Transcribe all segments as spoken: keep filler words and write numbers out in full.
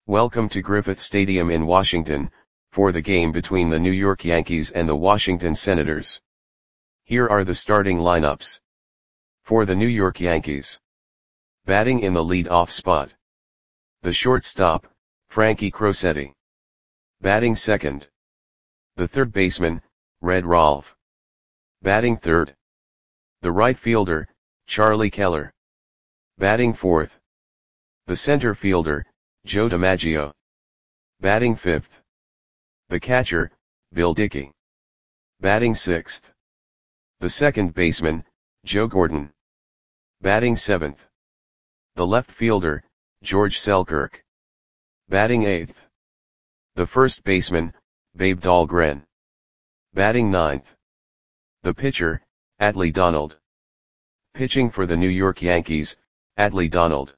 Welcome to Griffith Stadium in Washington, for the game between the New York Yankees and the Washington Senators. Here are the starting lineups. For the New York Yankees. Batting in the lead-off spot. The shortstop, Frankie Crosetti. Batting second. The third baseman, Red Rolfe. Batting third. The right fielder, Charlie Keller. Batting fourth. The center fielder, Joe DiMaggio. Batting fifth. The catcher, Bill Dickey. Batting sixth. The second baseman, Joe Gordon. Batting seventh. The left fielder, George Selkirk. Batting eighth. The first baseman, Babe Dahlgren. Batting ninth. The pitcher, Adley Donald. Pitching for the New York Yankees, Adley Donald.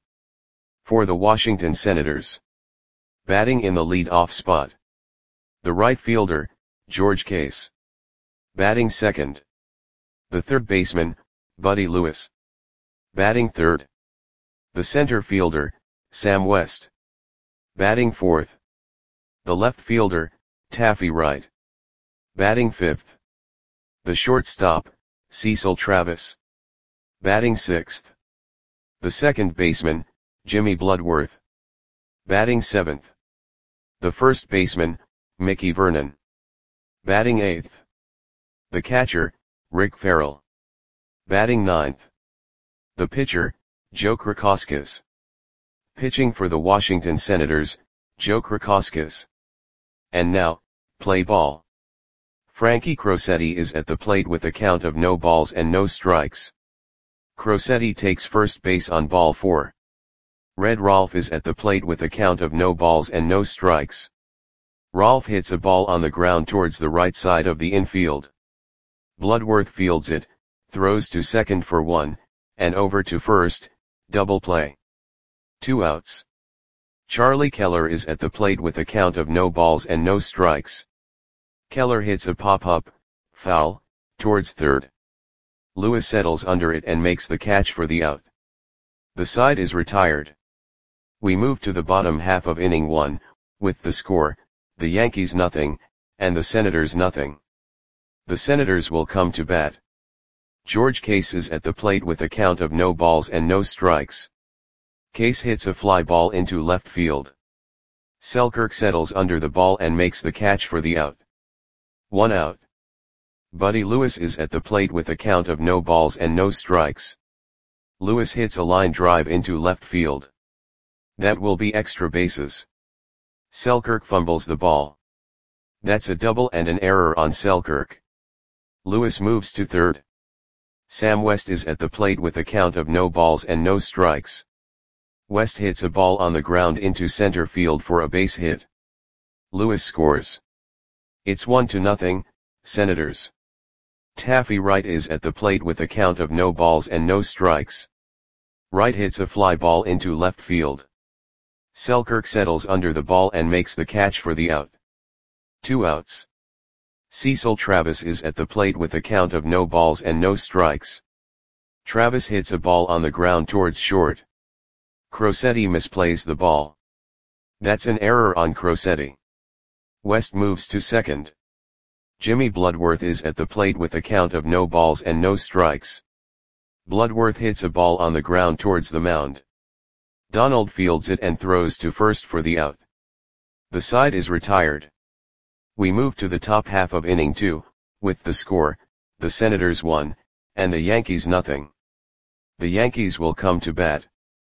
For the Washington Senators. Batting in the lead-off spot. The right fielder, George Case. Batting second. The third baseman, Buddy Lewis. Batting third. The center fielder, Sam West. Batting fourth. The left fielder, Taffy Wright. Batting fifth. The shortstop, Cecil Travis. Batting sixth. The second baseman, Jimmy Bloodworth. Batting seventh. The first baseman, Mickey Vernon. Batting eighth. The catcher, Rick Farrell. Batting ninth. The pitcher, Joe Krakowskis. Pitching for the Washington Senators, Joe Krakowskis. And now, play ball. Frankie Crosetti is at the plate with a count of no balls and no strikes. Crosetti takes first base on ball four. Red Rolfe is at the plate with a count of no balls and no strikes. Rolfe hits a ball on the ground towards the right side of the infield. Bloodworth fields it, throws to second for one, and over to first, double play. Two outs. Charlie Keller is at the plate with a count of no balls and no strikes. Keller hits a pop-up, foul, towards third. Lewis settles under it and makes the catch for the out. The side is retired. We move to the bottom half of inning one, with the score, the Yankees nothing, and the Senators nothing. The Senators will come to bat. George Case is at the plate with a count of no balls and no strikes. Case hits a fly ball into left field. Selkirk settles under the ball and makes the catch for the out. One out. Buddy Lewis is at the plate with a count of no balls and no strikes. Lewis hits a line drive into left field. That will be extra bases. Selkirk fumbles the ball. That's a double and an error on Selkirk. Lewis moves to third. Sam West is at the plate with a count of no balls and no strikes. West hits a ball on the ground into center field for a base hit. Lewis scores. It's one to nothing, Senators. Taffy Wright is at the plate with a count of no balls and no strikes. Wright hits a fly ball into left field. Selkirk settles under the ball and makes the catch for the out. Two outs. Cecil Travis is at the plate with a count of no balls and no strikes. Travis hits a ball on the ground towards short. Crosetti misplays the ball. That's an error on Crosetti. West moves to second. Jimmy Bloodworth is at the plate with a count of no balls and no strikes. Bloodworth hits a ball on the ground towards the mound. Donald fields it and throws to first for the out. The side is retired. We move to the top half of inning two, with the score, the Senators one, and the Yankees nothing. The Yankees will come to bat.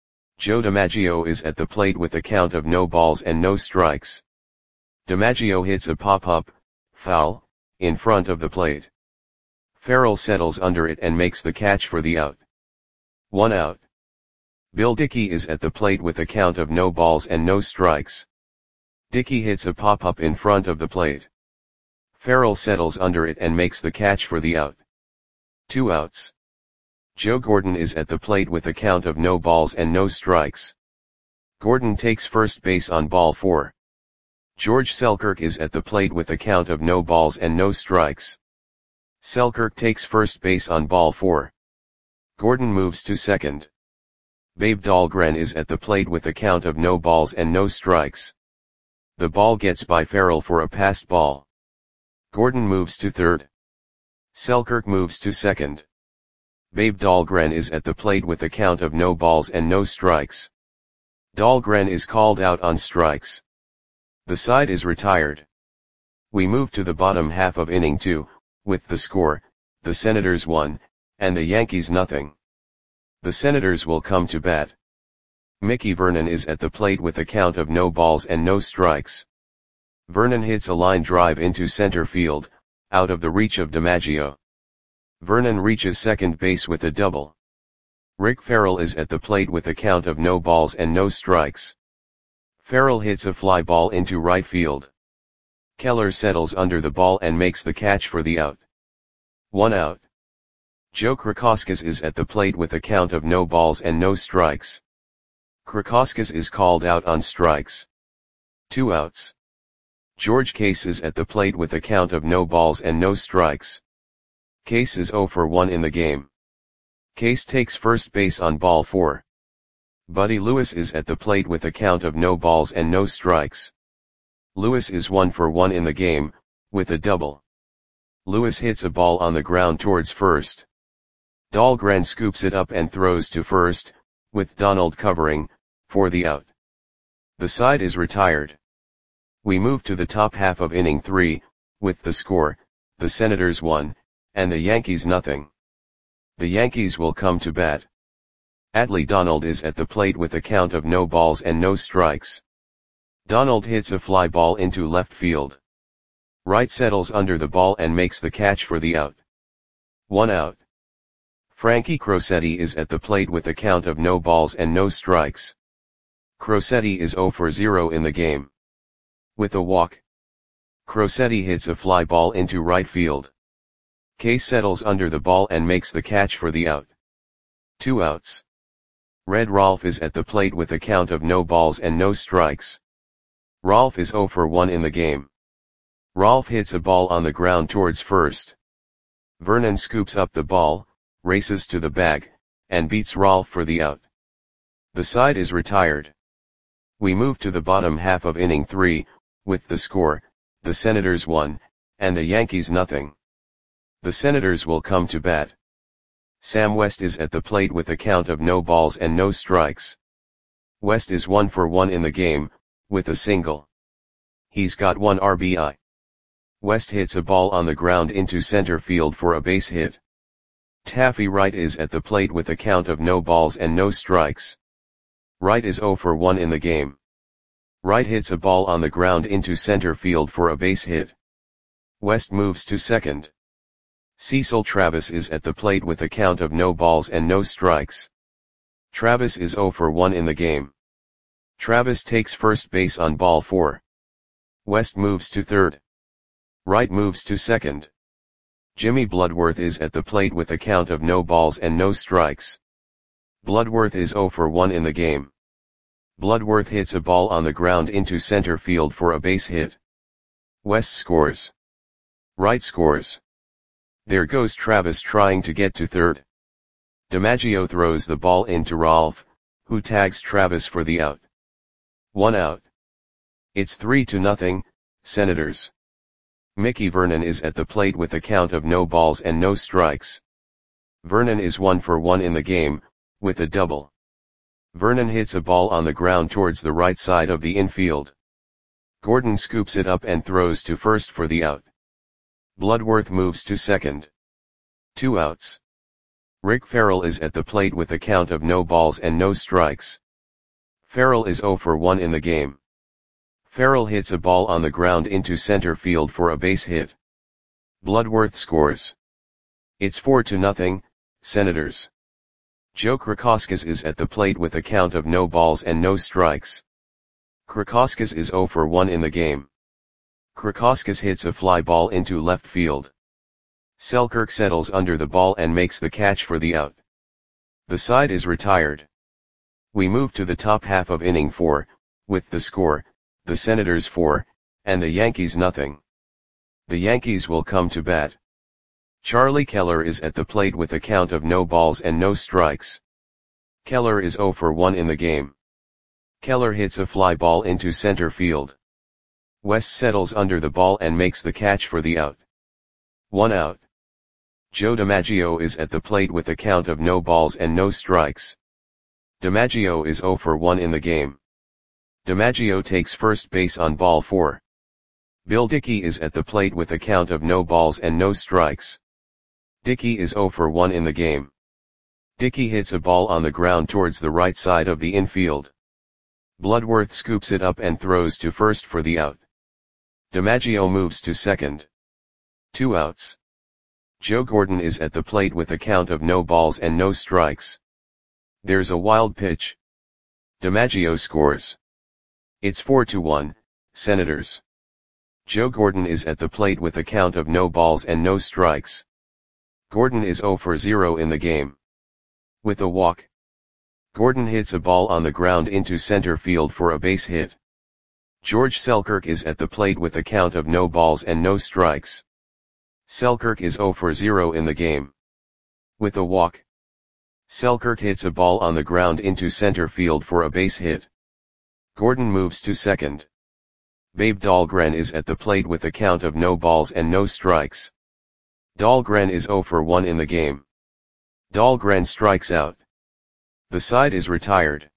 Joe DiMaggio is at the plate with a count of no balls and no strikes. DiMaggio hits a pop-up, foul, in front of the plate. Farrell settles under it and makes the catch for the out. One out. Bill Dickey is at the plate with a count of no balls and no strikes. Dickey hits a pop-up in front of the plate. Farrell settles under it and makes the catch for the out. Two outs. Joe Gordon is at the plate with a count of no balls and no strikes. Gordon takes first base on ball four. George Selkirk is at the plate with a count of no balls and no strikes. Selkirk takes first base on ball four. Gordon moves to second. Babe Dahlgren is at the plate with a count of no balls and no strikes. The ball gets by Farrell for a passed ball. Gordon moves to third. Selkirk moves to second. Babe Dahlgren is at the plate with a count of no balls and no strikes. Dahlgren is called out on strikes. The side is retired. We move to the bottom half of inning two, with the score, the Senators one, and the Yankees nothing. The Senators will come to bat. Mickey Vernon is at the plate with a count of no balls and no strikes. Vernon hits a line drive into center field, out of the reach of DiMaggio. Vernon reaches second base with a double. Rick Farrell is at the plate with a count of no balls and no strikes. Farrell hits a fly ball into right field. Keller settles under the ball and makes the catch for the out. One out. Joe Krakoskas is at the plate with a count of no balls and no strikes. Krakoskas is called out on strikes. Two outs. George Case is at the plate with a count of no balls and no strikes. Case is oh for one in the game. Case takes first base on ball four. Buddy Lewis is at the plate with a count of no balls and no strikes. Lewis is one for one in the game, with a double. Lewis hits a ball on the ground towards first. Dahlgren scoops it up and throws to first, with Donald covering, for the out. The side is retired. We move to the top half of inning three, with the score, the Senators one, and the Yankees nothing. The Yankees will come to bat. Atlee Donald is at the plate with a count of no balls and no strikes. Donald hits a fly ball into left field. Wright settles under the ball and makes the catch for the out. One out. Frankie Crosetti is at the plate with a count of no balls and no strikes. Crosetti is oh for zero in the game. With a walk. Crosetti hits a fly ball into right field. Case settles under the ball and makes the catch for the out. Two outs. Red Rolfe is at the plate with a count of no balls and no strikes. Rolfe is oh for one in the game. Rolfe hits a ball on the ground towards first. Vernon scoops up the ball, races to the bag, and beats Rolfe for the out. The side is retired. We move to the bottom half of inning three, with the score, the Senators one, and the Yankees nothing. The Senators will come to bat. Sam West is at the plate with a count of no balls and no strikes. West is one for one in the game, with a single. He's got one R B I. West hits a ball on the ground into center field for a base hit. Taffy Wright is at the plate with a count of no balls and no strikes. Wright is oh for one in the game. Wright hits a ball on the ground into center field for a base hit. West moves to second. Cecil Travis is at the plate with a count of no balls and no strikes. Travis is oh for one in the game. Travis takes first base on ball four. West moves to third. Wright moves to second. Jimmy Bloodworth is at the plate with a count of no balls and no strikes. Bloodworth is oh for one in the game. Bloodworth hits a ball on the ground into center field for a base hit. West scores. Wright scores. There goes Travis trying to get to third. DiMaggio throws the ball into Rolfe, who tags Travis for the out. One out. It's three to nothing, Senators. Mickey Vernon is at the plate with a count of no balls and no strikes. Vernon is one for one in the game, with a double. Vernon hits a ball on the ground towards the right side of the infield. Gordon scoops it up and throws to first for the out. Bloodworth moves to second. Two outs. Rick Farrell is at the plate with a count of no balls and no strikes. Farrell is oh for one in the game. Farrell hits a ball on the ground into center field for a base hit. Bloodworth scores. It's four to nothing, Senators. Joe Krakoskas is at the plate with a count of no balls and no strikes. Krakoskas is oh for one in the game. Krakoskas hits a fly ball into left field. Selkirk settles under the ball and makes the catch for the out. The side is retired. We move to the top half of inning four, with the score, the Senators four, and the Yankees nothing. The Yankees will come to bat. Charlie Keller is at the plate with a count of no balls and no strikes. Keller is zero for one in the game. Keller hits a fly ball into center field. West settles under the ball and makes the catch for the out. One out. Joe DiMaggio is at the plate with a count of no balls and no strikes. DiMaggio is zero for one in the game. DiMaggio takes first base on ball four. Bill Dickey is at the plate with a count of no balls and no strikes. Dickey is zero for one in the game. Dickey hits a ball on the ground towards the right side of the infield. Bloodworth scoops it up and throws to first for the out. DiMaggio moves to second. Two outs. Joe Gordon is at the plate with a count of no balls and no strikes. There's a wild pitch. DiMaggio scores. It's four to one, Senators. Joe Gordon is at the plate with a count of no balls and no strikes. Gordon is zero for zero in the game. With a walk, Gordon hits a ball on the ground into center field for a base hit. George Selkirk is at the plate with a count of no balls and no strikes. Selkirk is zero for zero in the game. With a walk, Selkirk hits a ball on the ground into center field for a base hit. Gordon moves to second. Babe Dahlgren is at the plate with a count of no balls and no strikes. Dahlgren is zero for one in the game. Dahlgren strikes out. The side is retired.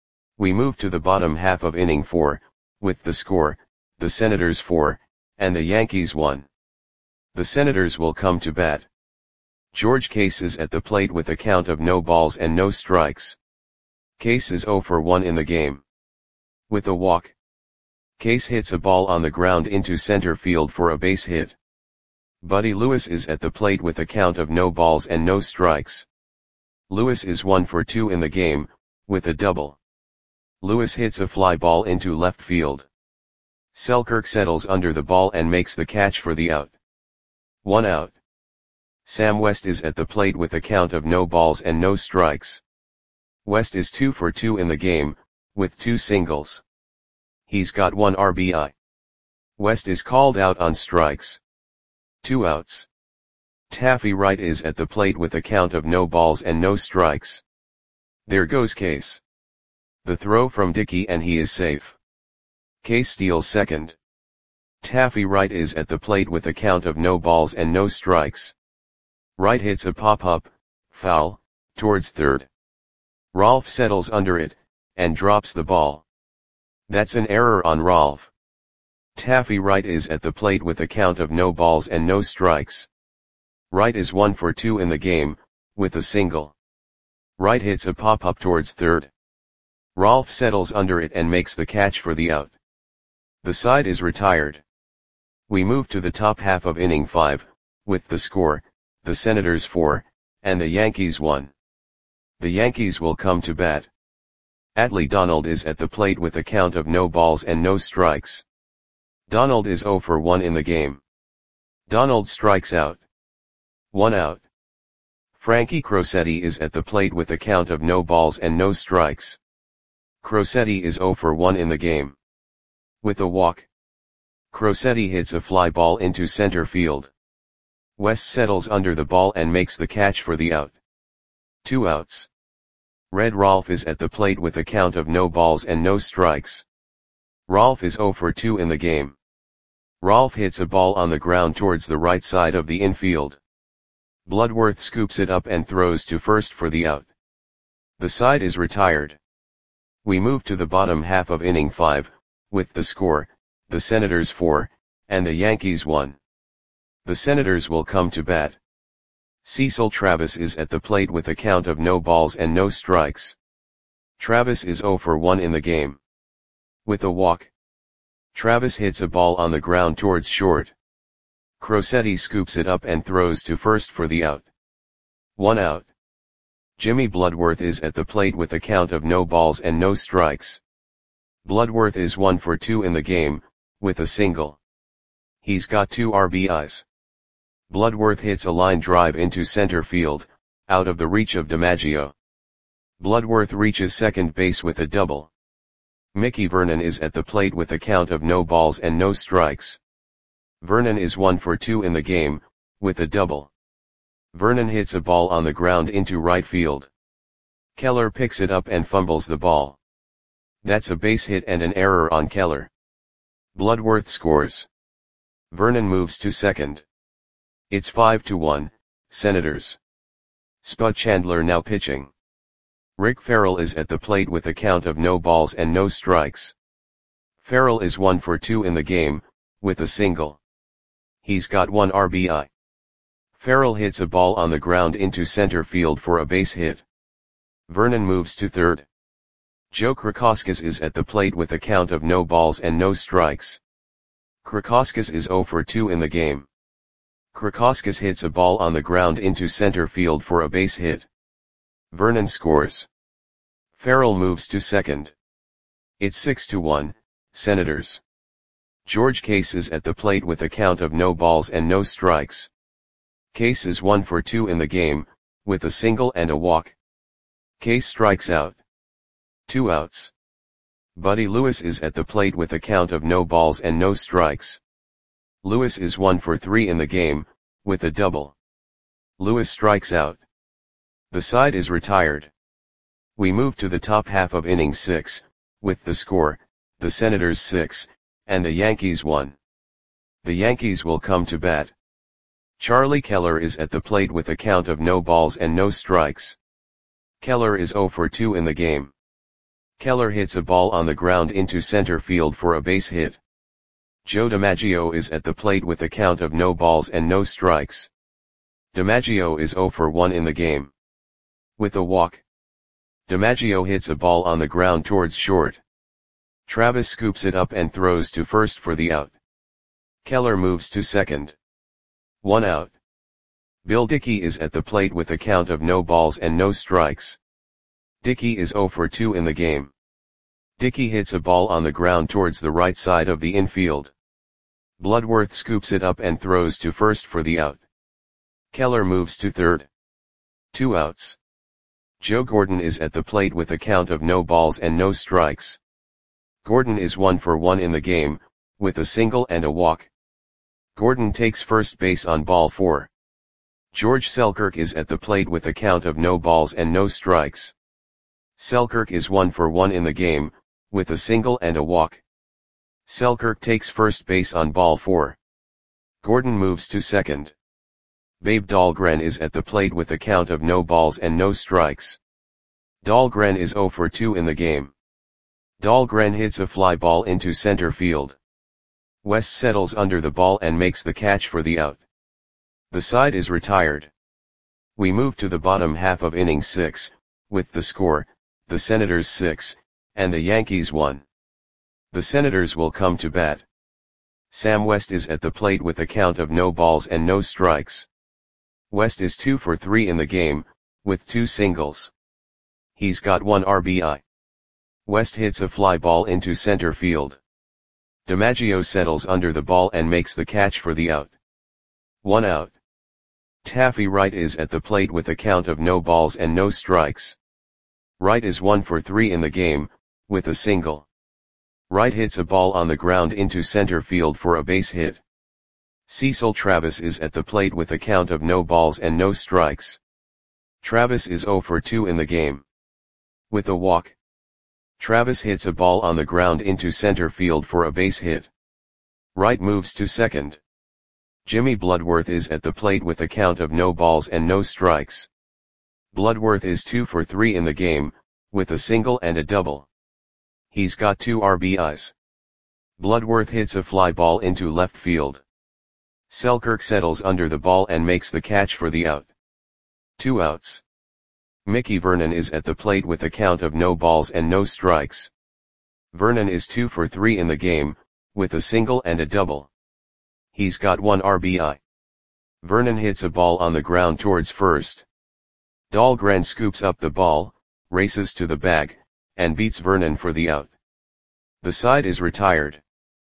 We move to the bottom half of inning four, with the score, the Senators four, and the Yankees one. The Senators will come to bat. George Case is at the plate with a count of no balls and no strikes. Case is zero for one in the game. With a walk, Case hits a ball on the ground into center field for a base hit. Buddy Lewis is at the plate with a count of no balls and no strikes. Lewis is one for two in the game, with a double. Lewis hits a fly ball into left field. Selkirk settles under the ball and makes the catch for the out. One out. Sam West is at the plate with a count of no balls and no strikes. West is two for two in the game, with two singles. He's got one R B I. West is called out on strikes. Two outs. Taffy Wright is at the plate with a count of no balls and no strikes. There goes Case. The throw from Dickey and he is safe. Case steals second. Taffy Wright is at the plate with a count of no balls and no strikes. Wright hits a pop-up, foul, towards third. Rolfe settles under it, and drops the ball. That's an error on Rolfe. Taffy Wright is at the plate with a count of no balls and no strikes. Wright is one for two in the game, with a single. Wright hits a pop-up towards third. Rolfe settles under it and makes the catch for the out. The side is retired. We move to the top half of inning five, with the score, the Senators four, and the Yankees one. The Yankees will come to bat. Atlee Donald is at the plate with a count of no balls and no strikes. Donald is zero for one in the game. Donald strikes out. One out. Frankie Crosetti is at the plate with a count of no balls and no strikes. Crosetti is zero for one in the game. With a walk, Crosetti hits a fly ball into center field. West settles under the ball and makes the catch for the out. Two outs. Red Rolfe is at the plate with a count of no balls and no strikes. Rolfe is zero for two in the game. Rolfe hits a ball on the ground towards the right side of the infield. Bloodworth scoops it up and throws to first for the out. The side is retired. We move to the bottom half of inning five, with the score, the Senators four, and the Yankees one. The Senators will come to bat. Cecil Travis is at the plate with a count of no balls and no strikes. Travis is zero for one in the game. With a walk, Travis hits a ball on the ground towards short. Crosetti scoops it up and throws to first for the out. One out. Jimmy Bloodworth is at the plate with a count of no balls and no strikes. Bloodworth is one for two in the game, with a single. He's got two R B Is. Bloodworth hits a line drive into center field, out of the reach of DiMaggio. Bloodworth reaches second base with a double. Mickey Vernon is at the plate with a count of no balls and no strikes. Vernon is one for two in the game, with a double. Vernon hits a ball on the ground into right field. Keller picks it up and fumbles the ball. That's a base hit and an error on Keller. Bloodworth scores. Vernon moves to second. It's five to one, Senators. Spud Chandler now pitching. Rick Farrell is at the plate with a count of no balls and no strikes. Farrell is one for two in the game, with a single. He's got one R B I. Farrell hits a ball on the ground into center field for a base hit. Vernon moves to third. Joe Krakowskis is at the plate with a count of no balls and no strikes. Krakowskis is zero for two in the game. Krakowskis hits a ball on the ground into center field for a base hit. Vernon scores. Farrell moves to second. It's six to one, Senators. George Case is at the plate with a count of no balls and no strikes. Case is one for two in the game, with a single and a walk. Case strikes out. Two outs. Buddy Lewis is at the plate with a count of no balls and no strikes. Lewis is one for three in the game, with a double. Lewis strikes out. The side is retired. We move to the top half of inning six, with the score, the Senators six, and the Yankees one. The Yankees will come to bat. Charlie Keller is at the plate with a count of no balls and no strikes. Keller is zero for two in the game. Keller hits a ball on the ground into center field for a base hit. Joe DiMaggio is at the plate with a count of no balls and no strikes. DiMaggio is zero for one in the game. With a walk. DiMaggio hits a ball on the ground towards short. Travis scoops it up and throws to first for the out. Keller moves to second. One out. Bill Dickey is at the plate with a count of no balls and no strikes. Dickey is zero for two in the game. Dickey hits a ball on the ground towards the right side of the infield. Bloodworth scoops it up and throws to first for the out. Keller moves to third. Two outs. Joe Gordon is at the plate with a count of no balls and no strikes. Gordon is one for one in the game, with a single and a walk. Gordon takes first base on ball four. George Selkirk is at the plate with a count of no balls and no strikes. Selkirk is one for one in the game, with a single and a walk. Selkirk takes first base on ball four. Gordon moves to second. Babe Dahlgren is at the plate with a count of no balls and no strikes. Dahlgren is zero for two in the game. Dahlgren hits a fly ball into center field. West settles under the ball and makes the catch for the out. The side is retired. We move to the bottom half of inning six, with the score, the Senators six, and the Yankees one. The Senators will come to bat. Sam West is at the plate with a count of no balls and no strikes. West is two for three in the game, with two singles. He's got one R B I. West hits a fly ball into center field. DiMaggio settles under the ball and makes the catch for the out. One out. Taffy Wright is at the plate with a count of no balls and no strikes. Wright is one for three in the game, with a single. Wright hits a ball on the ground into center field for a base hit. Cecil Travis is at the plate with a count of no balls and no strikes. Travis is zero for two in the game. With a walk. Travis hits a ball on the ground into center field for a base hit. Wright moves to second. Jimmy Bloodworth is at the plate with a count of no balls and no strikes. Bloodworth is two for three in the game, with a single and a double. He's got two R B Is. Bloodworth hits a fly ball into left field. Selkirk settles under the ball and makes the catch for the out. Two outs. Mickey Vernon is at the plate with a count of no balls and no strikes. Vernon is two for three in the game, with a single and a double. He's got one R B I. Vernon hits a ball on the ground towards first. Dahlgren scoops up the ball, races to the bag, and beats Vernon for the out. The side is retired.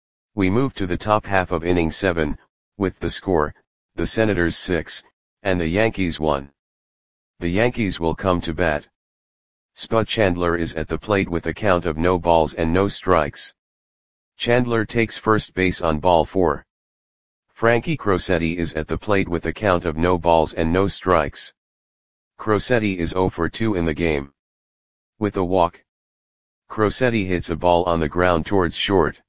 We move to the top half of inning seven, with the score, the Senators six, and the Yankees one. The Yankees will come to bat. Spud Chandler is at the plate with a count of no balls and no strikes. Chandler takes first base on ball four. Frankie Crosetti is at the plate with a count of no balls and no strikes. Crosetti is zero for two in the game. With a walk, Crosetti hits a ball on the ground towards short.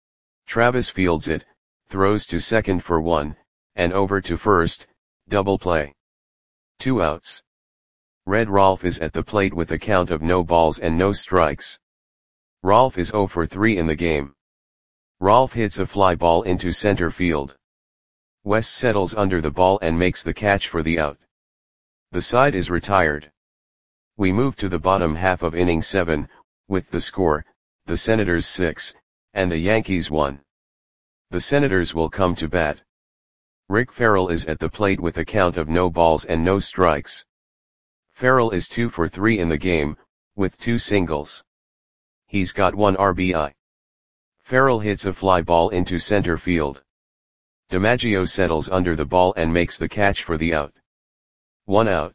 Travis fields it, throws to second for one, and over to first, double play. Two outs. Red Rolf is at the plate with a count of no balls and no strikes. Rolf is oh for three in the game. Rolf hits a fly ball into center field. West settles under the ball and makes the catch for the out. The side is retired. We move to the bottom half of inning seven, with the score, the Senators six, and the Yankees one. The Senators will come to bat. Rick Farrell is at the plate with a count of no balls and no strikes. Farrell is two for three in the game, with two singles. He's got one R B I. Farrell hits a fly ball into center field. DiMaggio settles under the ball and makes the catch for the out. One out.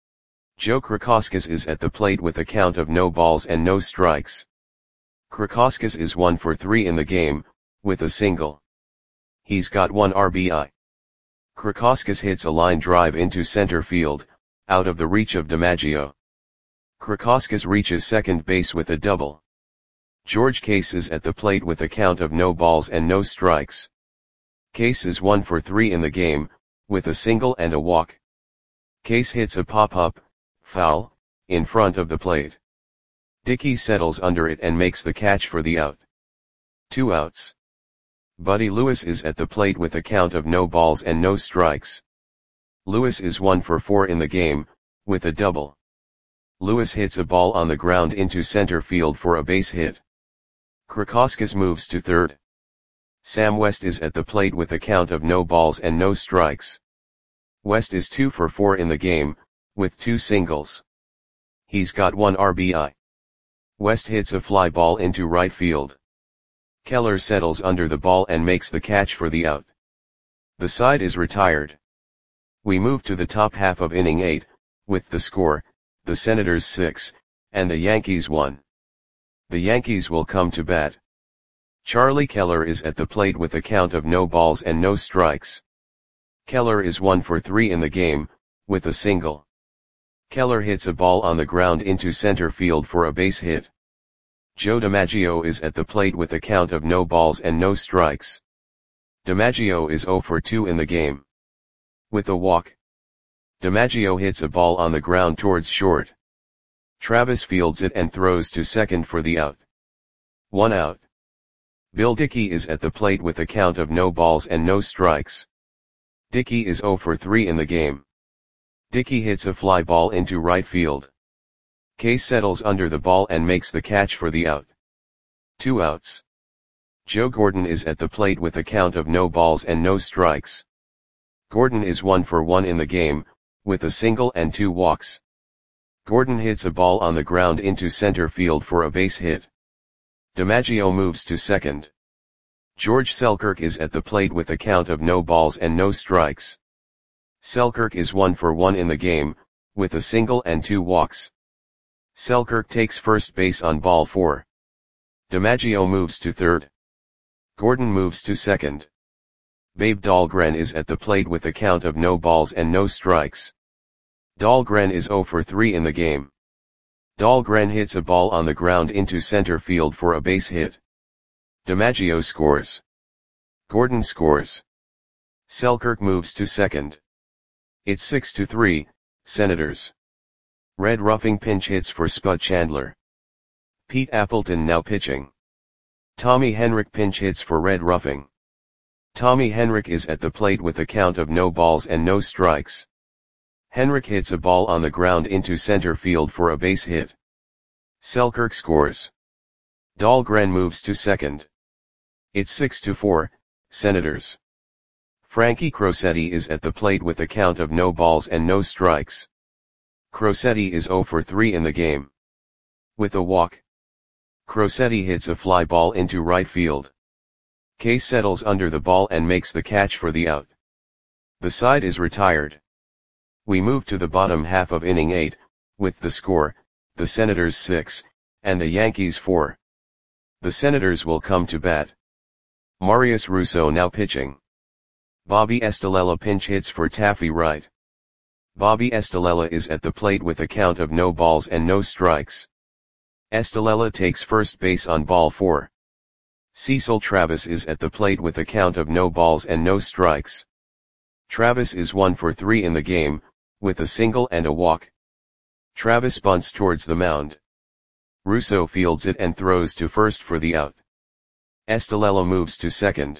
Joe Krakowskis is at the plate with a count of no balls and no strikes. Krakowskis is one for three in the game, with a single. He's got one R B I. Krakowskis hits a line drive into center field, out of the reach of DiMaggio. Krakowskis reaches second base with a double. George Case is at the plate with a count of no balls and no strikes. Case is one for three in the game, with a single and a walk. Case hits a pop-up, foul, in front of the plate. Dickey settles under it and makes the catch for the out. Two outs. Buddy Lewis is at the plate with a count of no balls and no strikes. Lewis is one for four in the game, with a double. Lewis hits a ball on the ground into center field for a base hit. Krakowskis moves to third. Sam West is at the plate with a count of no balls and no strikes. West is two for four in the game, with two singles. He's got one R B I. West hits a fly ball into right field. Keller settles under the ball and makes the catch for the out. The side is retired. We move to the top half of inning eight, with the score, the Senators six, and the Yankees one. The Yankees will come to bat. Charlie Keller is at the plate with a count of no balls and no strikes. Keller is one for three in the game, with a single. Keller hits a ball on the ground into center field for a base hit. Joe DiMaggio is at the plate with a count of no balls and no strikes. DiMaggio is oh for two in the game. With a walk, DiMaggio hits a ball on the ground towards short. Travis fields it and throws to second for the out. One out. Bill Dickey is at the plate with a count of no balls and no strikes. Dickey is oh for three in the game. Dickey hits a fly ball into right field. Case settles under the ball and makes the catch for the out. Two outs. Joe Gordon is at the plate with a count of no balls and no strikes. Gordon is one for one in the game, with a single and two walks. Gordon hits a ball on the ground into center field for a base hit. DiMaggio moves to second. George Selkirk is at the plate with a count of no balls and no strikes. Selkirk is one for one in the game, with a single and two walks. Selkirk takes first base on ball four. DiMaggio moves to third. Gordon moves to second. Babe Dahlgren is at the plate with a count of no balls and no strikes. Dahlgren is oh for three in the game. Dahlgren hits a ball on the ground into center field for a base hit. DiMaggio scores. Gordon scores. Selkirk moves to second. It's six to three, Senators. Red Ruffing pinch hits for Spud Chandler. Pete Appleton now pitching. Tommy Henrich pinch hits for Red Ruffing. Tommy Henrich is at the plate with a count of no balls and no strikes. Henrich hits a ball on the ground into center field for a base hit. Selkirk scores. Dahlgren moves to second. It's six to four, Senators. Frankie Crosetti is at the plate with a count of no balls and no strikes. Crosetti is oh for three in the game. With a walk, Crosetti hits a fly ball into right field. Case settles under the ball and makes the catch for the out. The side is retired. We move to the bottom half of inning eight, with the score, the Senators six, and the Yankees four. The Senators will come to bat. Marius Russo now pitching. Bobby Estalella pinch hits for Taffy Wright. Bobby Estalella is at the plate with a count of no balls and no strikes. Estrella takes first base on ball four. Cecil Travis is at the plate with a count of no balls and no strikes. Travis is one for three in the game, with a single and a walk. Travis bunts towards the mound. Russo fields it and throws to first for the out. Estrella moves to second.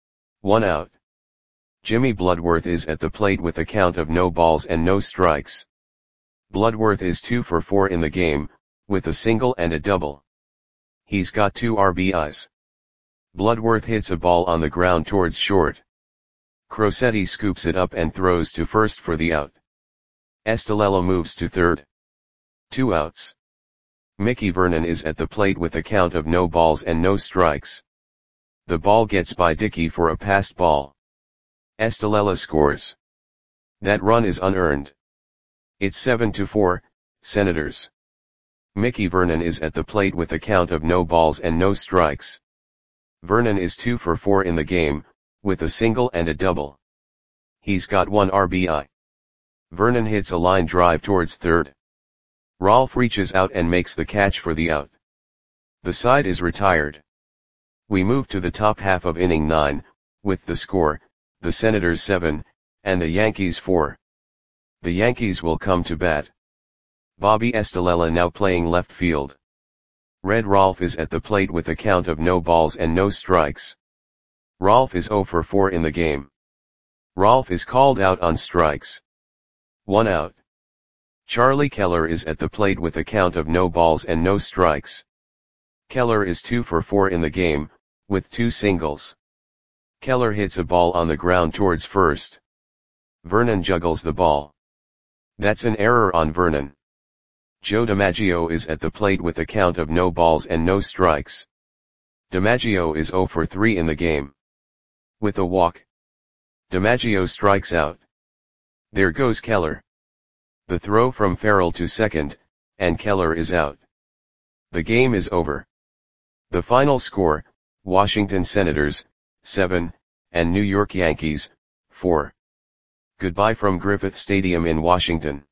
One out. Jimmy Bloodworth is at the plate with a count of no balls and no strikes. Bloodworth is two for four in the game, with a single and a double. He's got two R B Is. Bloodworth hits a ball on the ground towards short. Crosetti scoops it up and throws to first for the out. Estrella moves to third. Two outs. Mickey Vernon is at the plate with a count of no balls and no strikes. The ball gets by Dickey for a passed ball. Estrella scores. That run is unearned. It's seven to four, Senators. Mickey Vernon is at the plate with a count of no balls and no strikes. Vernon is two for four in the game, with a single and a double. He's got one R B I. Vernon hits a line drive towards third. Rolfe reaches out and makes the catch for the out. The side is retired. We move to the top half of inning nine, with the score, the Senators seven, and the Yankees four. The Yankees will come to bat. Bobby Estrella now playing left field. Red Rolfe is at the plate with a count of no balls and no strikes. Rolfe is zero for four in the game. Rolfe is called out on strikes. One out. Charlie Keller is at the plate with a count of no balls and no strikes. Keller is two for four in the game, with two singles. Keller hits a ball on the ground towards first. Vernon juggles the ball. That's an error on Vernon. Joe DiMaggio is at the plate with a count of no balls and no strikes. DiMaggio is zero for three in the game. With a walk. DiMaggio strikes out. There goes Keller. The throw from Farrell to second, and Keller is out. The game is over. The final score, Washington Senators, seven, and New York Yankees, four. Goodbye from Griffith Stadium in Washington.